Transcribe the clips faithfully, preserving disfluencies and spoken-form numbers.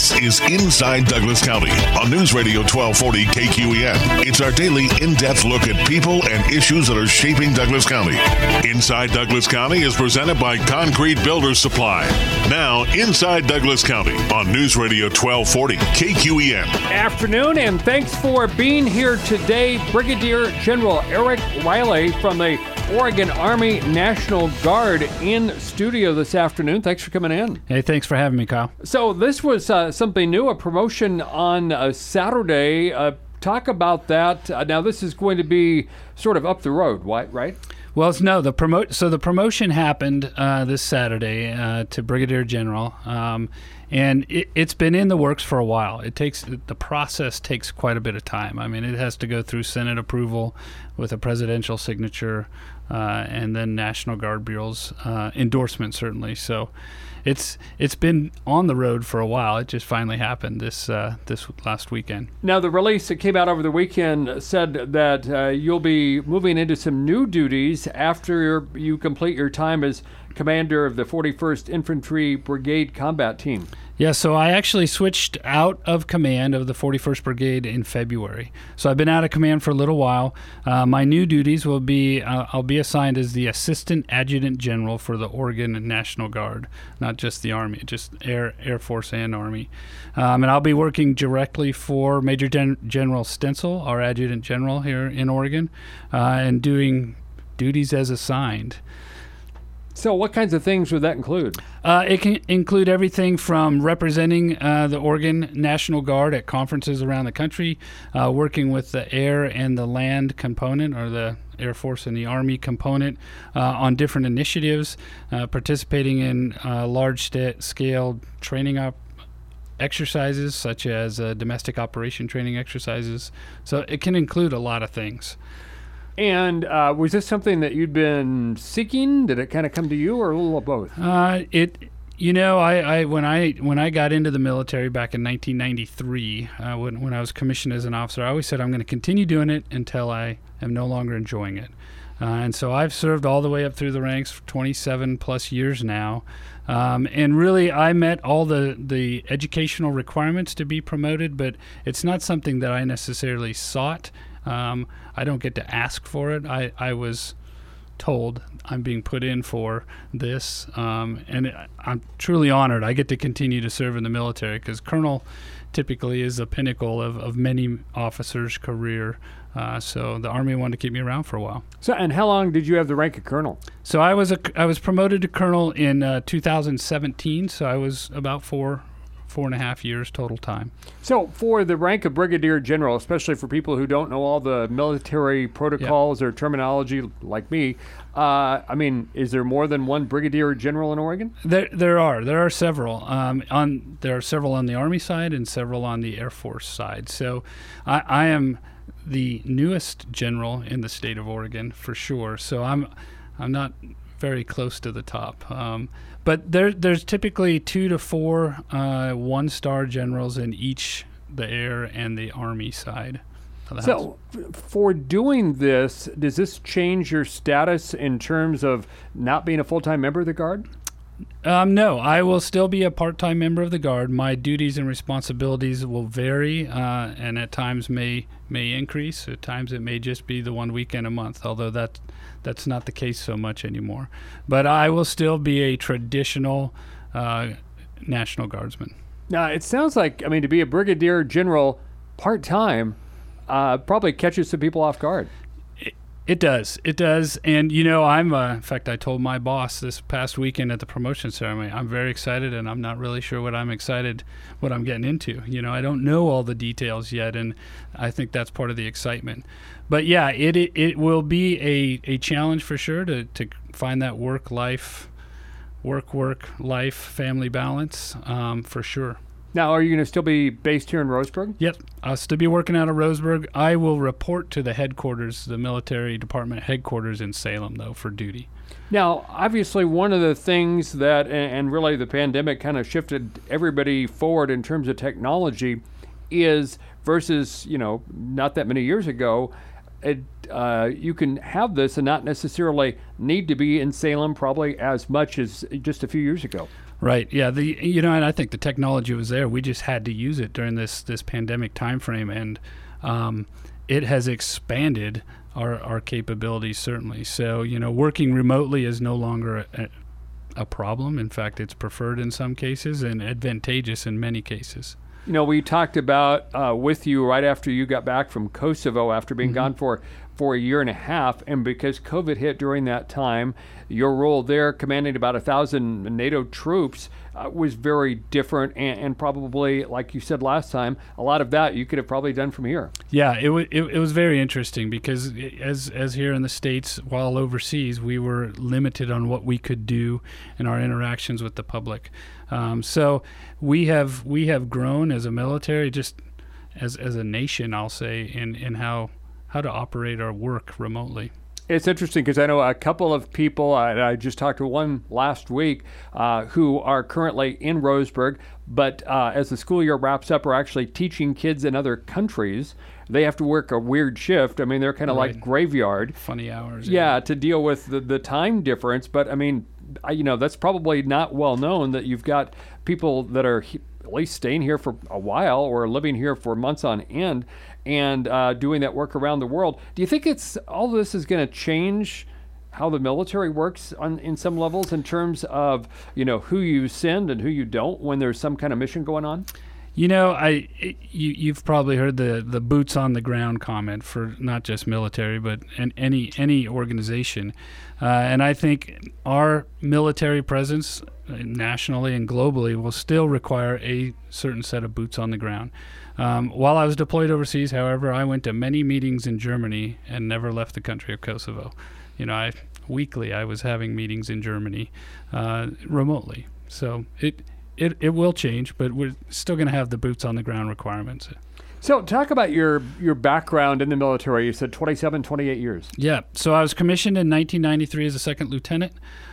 This is Inside Douglas County on News Radio twelve forty K Q E N. It's our daily in-depth look at people and issues that are shaping Douglas County. Inside Douglas County is presented by Concrete Builders Supply. Now, Inside Douglas County on News Radio twelve forty K Q E N. Afternoon, and thanks for being here today. Brigadier General Eric Riley from the Oregon Army National Guard in studio this afternoon. Thanks for coming in. Hey, thanks for having me, Kyle. So this was uh, something new, a promotion on uh, Saturday. Uh, talk about that. Uh, now, this is going to be sort of up the road, right? Well, no, the promote. So the promotion happened uh, this Saturday uh, to Brigadier General, um, and it, it's been in the works for a while. It takes the process takes quite a bit of time. I mean, it has to go through Senate approval with a presidential signature, uh, and then National Guard Bureau's uh, endorsement, certainly. So it's it's been on the road for a while. It just finally happened this uh, this last weekend. Now, the release that came out over the weekend said that uh, you'll be moving into some new duties after you complete your time as commander of the forty-first Infantry Brigade Combat Team. Yeah, so I actually switched out of command of the forty-first Brigade in February. So I've been out of command for a little while. Uh, my new duties will be, uh, I'll be assigned as the Assistant Adjutant General for the Oregon National Guard, not just the Army, just Air Air Force and Army. Um, and I'll be working directly for Major Gen- General Stencil, our Adjutant General here in Oregon, uh, and doing duties as assigned. So what kinds of things would that include? Uh, it can include everything from representing uh, the Oregon National Guard at conferences around the country, uh, working with the air and the land component, or the Air Force and the Army component, uh, on different initiatives, uh, participating in uh, large-scale training op- exercises, such as uh, domestic operation training exercises. So it can include a lot of things. And uh, was this something that you'd been seeking? Did it kind of come to you, or a little of both? Uh, it, you know, I, I when I when I got into the military back in nineteen ninety-three, uh, when when I was commissioned as an officer, I always said I'm going to continue doing it until I am no longer enjoying it. Uh, and so I've served all the way up through the ranks for twenty-seven plus years now. Um, and really, I met all the, the educational requirements to be promoted, but it's not something that I necessarily sought. Um, I don't get to ask for it. I, I was told I'm being put in for this, um, and it, I'm truly honored. I get to continue to serve in the military, because Colonel typically is the pinnacle of, of many officers' career. Uh, so the Army wanted to keep me around for a while. So, and how long did you have the rank of Colonel? So I was a, I was promoted to Colonel in uh, two thousand seventeen. So I was about four. Four and a half years total time. So for the rank of Brigadier General, especially for people who don't know all the military protocols yeah. or terminology like me, uh, I mean, is there more than one Brigadier General in Oregon? There there are. There are several. Um, on There are several on the Army side and several on the Air Force side. So I, I am the newest general in the state of Oregon for sure. So I'm I'm not very close to the top. Um, but there, there's typically two to four uh, one-star generals in each the Air and the Army side of the so house. f- for doing this, does this change your status in terms of not being a full-time member of the Guard? Um, no, I will still be a part-time member of the Guard. My duties and responsibilities will vary, uh, and at times may may increase. At times it may just be the one weekend a month, although that that's not the case so much anymore. But I will still be a traditional uh, National Guardsman. Now, it sounds like, I mean, to be a Brigadier General part-time uh, probably catches some people off guard. It does. It does. And, you know, I'm, uh, in fact, I told my boss this past weekend at the promotion ceremony, I'm very excited, and I'm not really sure what I'm excited, what I'm getting into. You know, I don't know all the details yet, and I think that's part of the excitement. But, yeah, it it, it will be a, a challenge for sure to, to find that work-life, work-work-life family balance, um, for sure. Now, are you going to still be based here in Roseburg? Yep. I'll still be working out of Roseburg. I will report to the headquarters, the military department headquarters in Salem, though, for duty. Now, obviously, one of the things that, and really the pandemic kind of shifted everybody forward in terms of technology, is versus, you know, not that many years ago, it, uh, you can have this and not necessarily need to be in Salem probably as much as just a few years ago. Right. Yeah. The you know, and I think the technology was there. We just had to use it during this this pandemic time frame, and um, it has expanded our our capabilities certainly. So you know, working remotely is no longer a, a problem. In fact, it's preferred in some cases and advantageous in many cases. You know, we talked about uh, with you right after you got back from Kosovo after being mm-hmm. gone for, for a year and a half, and because COVID hit during that time, your role there, commanding about a thousand NATO troops, uh, was very different, and, and probably, like you said last time, a lot of that you could have probably done from here. Yeah, it, w- it, it was very interesting because as as here in the States, while overseas, we were limited on what we could do in our interactions with the public. Um, so we have we have grown as a military, just as as a nation, I'll say, in, in how how to operate our work remotely. It's interesting because I know a couple of people, I, I just talked to one last week, uh, who are currently in Roseburg, but uh, as the school year wraps up, are actually teaching kids in other countries. They have to work a weird shift. I mean, they're kind of right. like graveyard. Funny hours. Yeah, yeah, to deal with the, the time difference. But, I mean, I, you know, that's probably not well known that you've got people that are he- at least staying here for a while or living here for months on end and uh, doing that work around the world. Do you think it's all this is going to change how the military works on in some levels in terms of, you know, who you send and who you don't when there's some kind of mission going on? You know, I it, you you've probably heard the, the boots on the ground comment for not just military, but an, any any organization, uh, and I think our military presence nationally and globally will still require a certain set of boots on the ground. Um, while I was deployed overseas, however, I went to many meetings in Germany and never left the country of Kosovo. You know, I weekly I was having meetings in Germany uh, remotely. So it. It it will change, but we're still going to have the boots on the ground requirements. So talk about your, your background in the military. You said twenty-seven, twenty-eight years. Yeah. So I was commissioned in nineteen ninety-three as a second lieutenant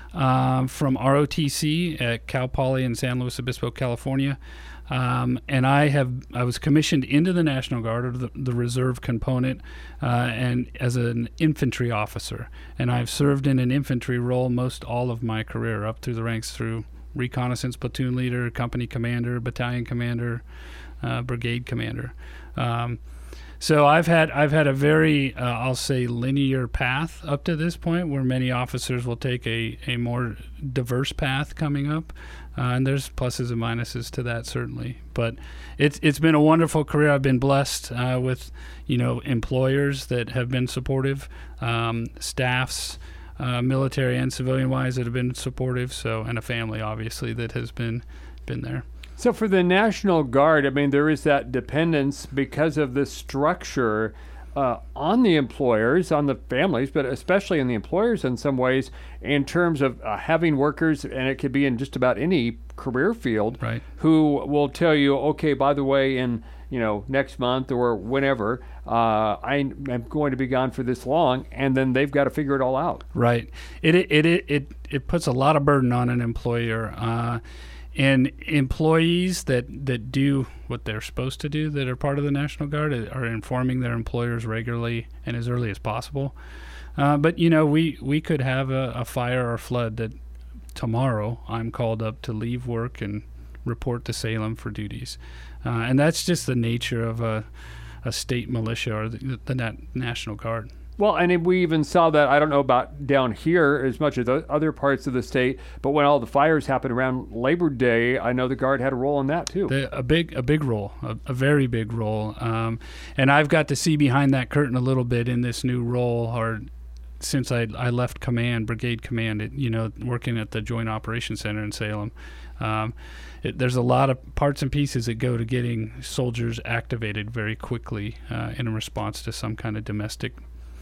um, from R O T C at Cal Poly in San Luis Obispo, California. Um, and I have I was commissioned into the National Guard, or the, the reserve component, uh, and as an infantry officer. And I've served in an infantry role most all of my career, up through the ranks through reconnaissance platoon leader, company commander, battalion commander, uh, brigade commander. Um, so I've had I've had a very uh, I'll say linear path up to this point, where many officers will take a, a more diverse path coming up, uh, and there's pluses and minuses to that certainly. But it's it's been a wonderful career. I've been blessed uh, with you know employers that have been supportive, um, staffs. Uh, military and civilian-wise that have been supportive, so and a family obviously that has been been there. So for the National Guard, I mean, there is that dependence because of the structure uh, on the employers, on the families, but especially on the employers in some ways, in terms of uh, having workers, and it could be in just about any career field, right, who will tell you, okay, by the way, in you know next month or whenever, uh, I am going to be gone for this long, and then they've got to figure it all out. Right. It it it it, it puts a lot of burden on an employer. Uh, And employees that, that do what they're supposed to do, that are part of the National Guard, are informing their employers regularly and as early as possible. Uh, but, you know, we, we could have a, a fire or flood that tomorrow I'm called up to leave work and report to Salem for duties. Uh, and that's just the nature of a, a state militia or the, the Nat- National Guard. Well, and we even saw that, I don't know about down here as much as the other parts of the state, but when all the fires happened around Labor Day, I know the Guard had a role in that too. The, a big a big role, a, a very big role. Um, and I've got to see behind that curtain a little bit in this new role, or since I, I left command, brigade command, it, you know, working at the Joint Operations Center in Salem. Um, it, there's a lot of parts and pieces that go to getting soldiers activated very quickly uh, in response to some kind of domestic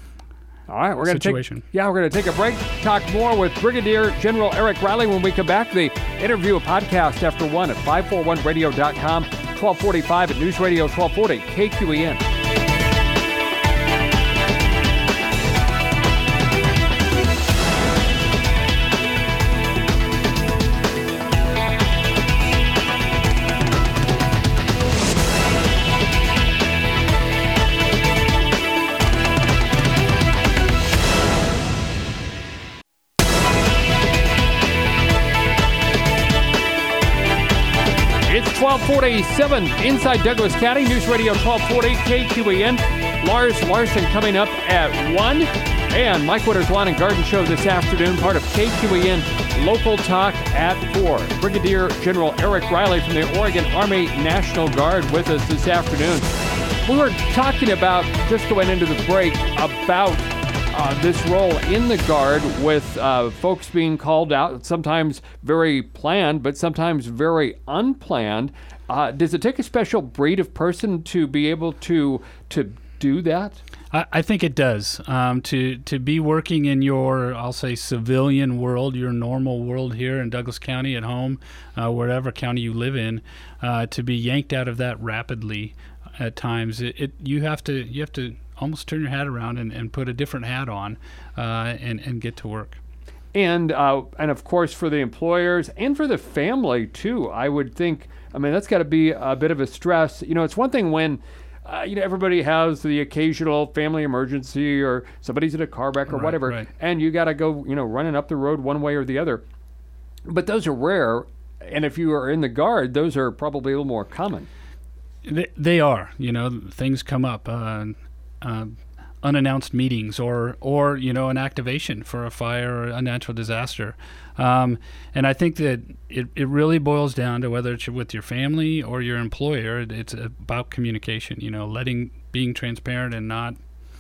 All right, we're going to situation. take yeah, we're going to take a break. Talk more with Brigadier General Eric Riley when we come back. The interview podcast after one at five forty-one radio dot com, twelve forty-five at News Radio twelve forty K Q E N. twelve forty-seven inside Douglas County, News Radio twelve forty K Q E N. Lars Larson coming up at one. And Mike Witter's Lawn and Garden Show this afternoon, part of K Q E N Local Talk at four. Brigadier General Eric Riley from the Oregon Army National Guard with us this afternoon. We were talking about, just going into the break, about uh, this role in the Guard with uh, folks being called out, sometimes very planned, but sometimes very unplanned. Uh, does it take a special breed of person to be able to to do that? I, I think it does. Um, to to be working in your, I'll say, civilian world, your normal world here in Douglas County at home, uh, wherever county you live in, uh, to be yanked out of that rapidly at times, it, it you have to you have to almost turn your hat around and, and put a different hat on uh, and, and get to work. And uh, and of course for the employers and for the family too, I would think, I mean, that's got to be a bit of a stress. You know, it's one thing when uh, you know, everybody has the occasional family emergency or somebody's in a car wreck or Right, whatever, right. and you got to go, you know, running up the road one way or the other. But those are rare, and if you are in the Guard, those are probably a little more common. They, they are, you know, things come up, uh, uh, unannounced meetings or, or, you know, an activation for a fire or a natural disaster. Um, and I think that it, it really boils down to whether it's with your family or your employer, it's about communication, you know, letting, being transparent and not,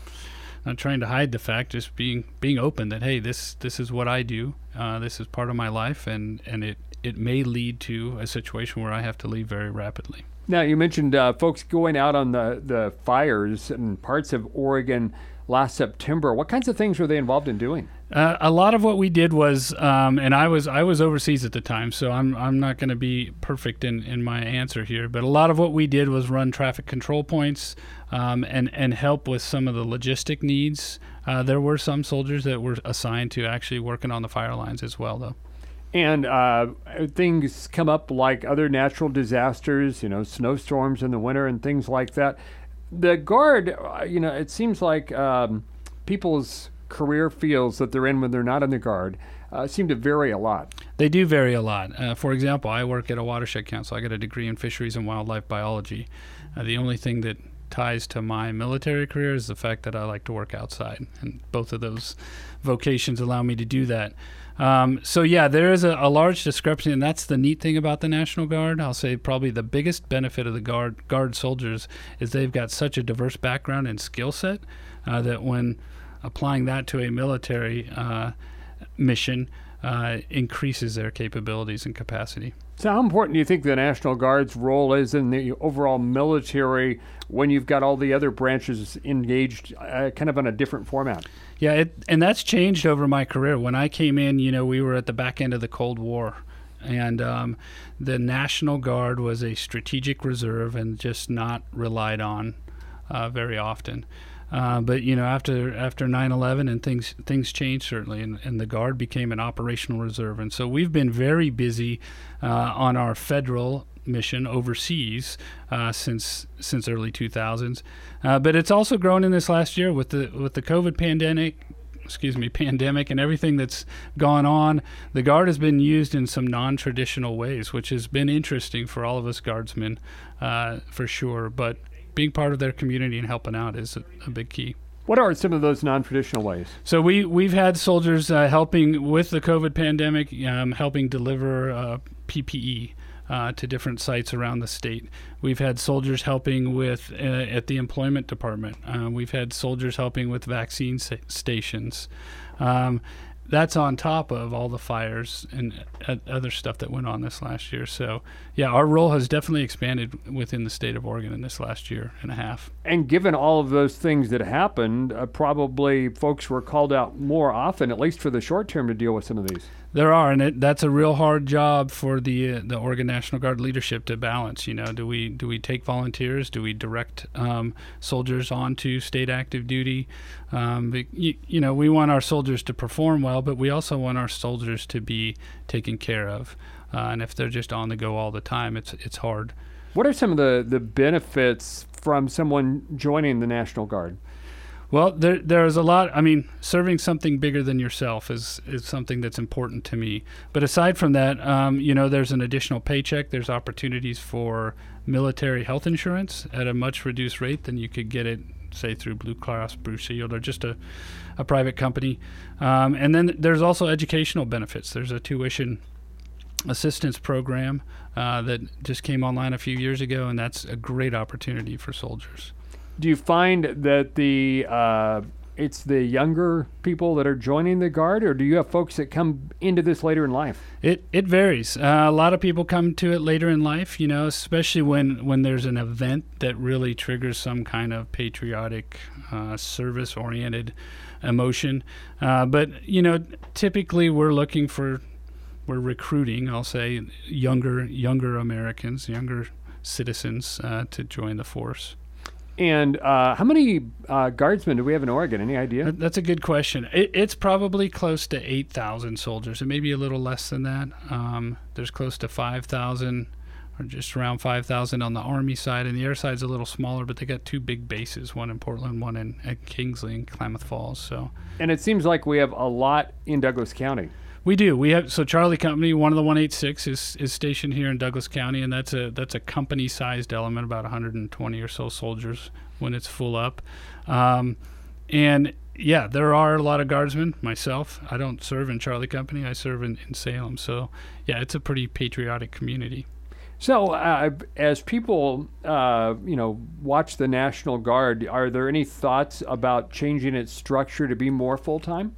not trying to hide the fact, just being, being open that, hey, this, this is what I do. Uh, this is part of my life. And, and it, it may lead to a situation where I have to leave very rapidly. Now, you mentioned uh, folks going out on the, the fires in parts of Oregon last September. What kinds of things were they involved in doing? Uh, a lot of what we did was, um, and I was I was overseas at the time, so I'm I'm not going to be perfect in, in my answer here. But a lot of what we did was run traffic control points um, and and help with some of the logistic needs. Uh, there were some soldiers that were assigned to actually working on the fire lines as well, though. And uh, things come up like other natural disasters, you know, snowstorms in the winter and things like that. The Guard, uh, you know, it seems like um, people's career fields that they're in when they're not in the Guard uh, seem to vary a lot. They do vary a lot. Uh, for example, I work at a watershed council. I got a degree in fisheries and wildlife biology. Uh, the only thing that ties to my military career is the fact that I like to work outside, and both of those vocations allow me to do that. Um, so yeah, there is a, a large discrepancy, and that's the neat thing about the National Guard. I'll say probably the biggest benefit of the Guard Guard soldiers is they've got such a diverse background and skill set uh, that when applying that to a military uh, mission uh, increases their capabilities and capacity. So how important do you think the National Guard's role is in the overall military when you've got all the other branches engaged uh, kind of on a different format? Yeah, it, and that's changed over my career. When I came in, you know, we were at the back end of the Cold War, and um, the National Guard was a strategic reserve and just not relied on uh, very often. Uh, but you know, after after nine eleven and things things changed certainly, and, and the Guard became an operational reserve, and so we've been very busy uh, on our federal mission overseas uh, since since early two thousands. Uh, but it's also grown in this last year with the with the COVID pandemic. Excuse me, pandemic and everything that's gone on. The Guard has been used in some non-traditional ways, which has been interesting for all of us Guardsmen, uh, for sure. But being part of their community and helping out is a, a big key. What are some of those non-traditional ways? So we, we've had soldiers uh, helping with the COVID pandemic, um, helping deliver uh, P P E uh, to different sites around the state. We've had soldiers helping with uh, at the employment department. Uh, we've had soldiers helping with vaccine sa- stations. Um, That's on top of all the fires and uh, other stuff that went on this last year. So, yeah, our role has definitely expanded within the state of Oregon in this last year and a half. And given all of those things that happened, uh, probably folks were called out more often, at least for the short term, to deal with some of these. There are, and it, that's a real hard job for the uh, the Oregon National Guard leadership to balance. You know, do we do we take volunteers? Do we direct um, soldiers onto state active duty? Um, but, you, you know, we want our soldiers to perform well, but we also want our soldiers to be taken care of. Uh, and if they're just on the go all the time, it's it's hard. What are some of the, the benefits from someone joining the National Guard? Well, there there's a lot. I mean, serving something bigger than yourself is, is something that's important to me. But aside from that, um, you know, there's an additional paycheck. There's opportunities for military health insurance at a much reduced rate than you could get it, say, through Blue Cross Blue Shield or just a, a private company. Um, and then there's also educational benefits. There's a tuition assistance program uh, that just came online a few years ago, and that's a great opportunity for soldiers. Do you find that the uh, it's the younger people that are joining the Guard, or do you have folks that come into this later in life? It it varies. Uh, a lot of people come to it later in life, you know, especially when, when there's an event that really triggers some kind of patriotic, uh, service-oriented emotion. Uh, but, you know, typically we're looking for, we're recruiting, I'll say, younger younger Americans, younger citizens uh, to join the force. And uh, how many uh, guardsmen do we have in Oregon? Any idea? That's a good question. It, it's probably close to eight thousand soldiers. It may be a little less than that. Um, there's close to five thousand, or just around five thousand on the Army side. And the air side's a little smaller, but they got two big bases, one in Portland, one in at Kingsley and Klamath Falls. So, and it seems like we have a lot in Douglas County. We do. We have so Charlie Company, one of the one eighty-six, is is stationed here in Douglas County, and that's a that's a company-sized element, about one hundred twenty or so soldiers when it's full up. Um, and yeah, there are a lot of guardsmen. Myself, I don't serve in Charlie Company. I serve in, in Salem. So yeah, it's a pretty patriotic community. So, uh, as people, uh, you know, watch the National Guard, are there any thoughts about changing its structure to be more full-time?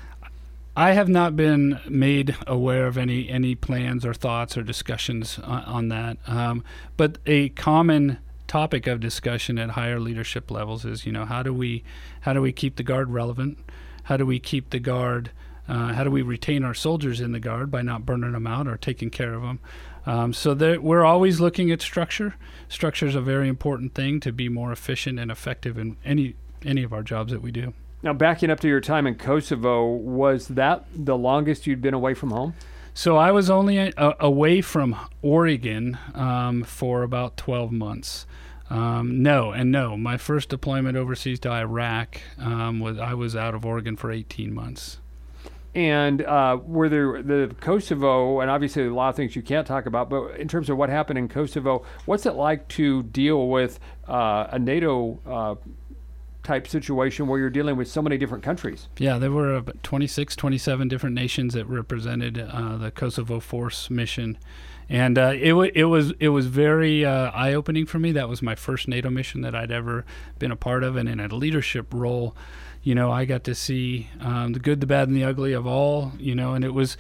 I have not been made aware of any any plans or thoughts or discussions on, on that. Um, but a common topic of discussion at higher leadership levels is, you know, how do we how do we keep the Guard relevant? How do we keep the Guard? Uh, how do we retain our soldiers in the Guard by not burning them out or taking care of them? Um, so there, we're always looking at structure. Structure is a very important thing to be more efficient and effective in any any of our jobs that we do. Now, backing up to your time in Kosovo, was that the longest you'd been away from home? So I was only a, away from Oregon um, for about twelve months. Um, no, and no. My first deployment overseas to Iraq um, was I was out of Oregon for eighteen months. And uh, were there the Kosovo, and obviously a lot of things you can't talk about, but in terms of what happened in Kosovo, what's it like to deal with uh, a NATO uh, type situation where you're dealing with so many different countries? Yeah, there were about twenty-six, twenty-seven different nations that represented uh, the Kosovo Force mission. And uh, it, w- it was it was very uh, eye-opening for me. That was my first NATO mission that I'd ever been a part of. And in a leadership role, you know, I got to see um, the good, the bad, and the ugly of all, you know, and it was...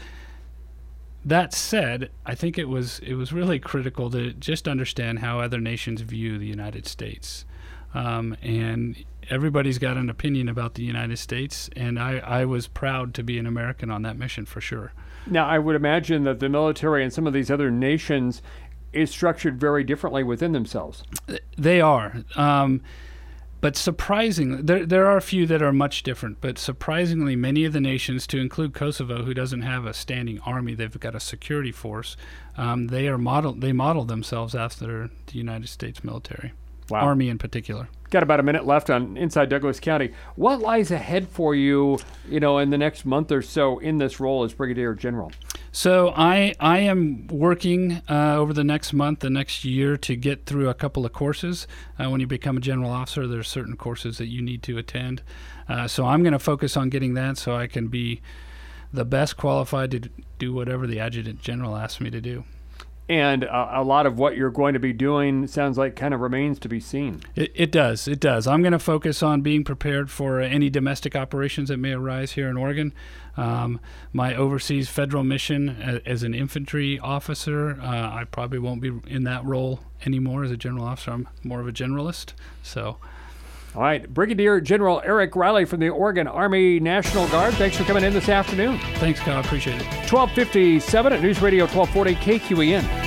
That said, I think it was it was really critical to just understand how other nations view the United States. Um, and everybody's got an opinion about the United States, and I, I was proud to be an American on that mission for sure. Now, I would imagine that the military and some of these other nations is structured very differently within themselves. They are. Um, but surprisingly, there there are a few that are much different, but surprisingly, many of the nations, to include Kosovo, who doesn't have a standing army, they've got a security force, um, they are model they model themselves after the United States military. Wow. Army in particular. Got about a minute left on Inside Douglas County. What lies ahead for you, you know, in the next month or so in this role as Brigadier General? So I I am working uh, over the next month, the next year, to get through a couple of courses. Uh, when you become a general officer, there's certain courses that you need to attend. Uh, so I'm going to focus on getting that so I can be the best qualified to do whatever the Adjutant General asks me to do. And uh, a lot of what you're going to be doing sounds like kind of remains to be seen. It, it does. It does. I'm going to focus on being prepared for any domestic operations that may arise here in Oregon. Um, my overseas federal mission as, as an infantry officer, uh, I probably won't be in that role anymore as a general officer. I'm more of a generalist. So, all right. Brigadier General Eric Riley from the Oregon Army National Guard. Thanks for coming in this afternoon. Thanks, Kyle. I appreciate it. twelve fifty-seven at News Radio twelve forty K Q E N.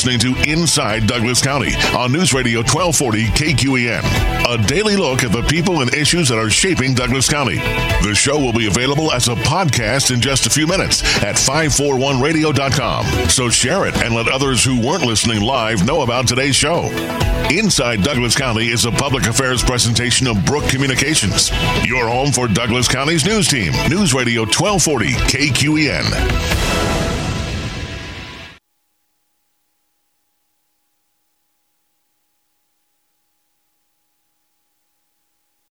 listening to Inside Douglas County on News Radio twelve forty K Q E N. A daily look at the people and issues that are shaping Douglas County. The show will be available as a podcast in just a few minutes at five forty-one radio dot com. So share it and let others who weren't listening live know about today's show. Inside Douglas County is a public affairs presentation of Brook Communications, your home for Douglas County's news team. News Radio twelve forty K Q E N.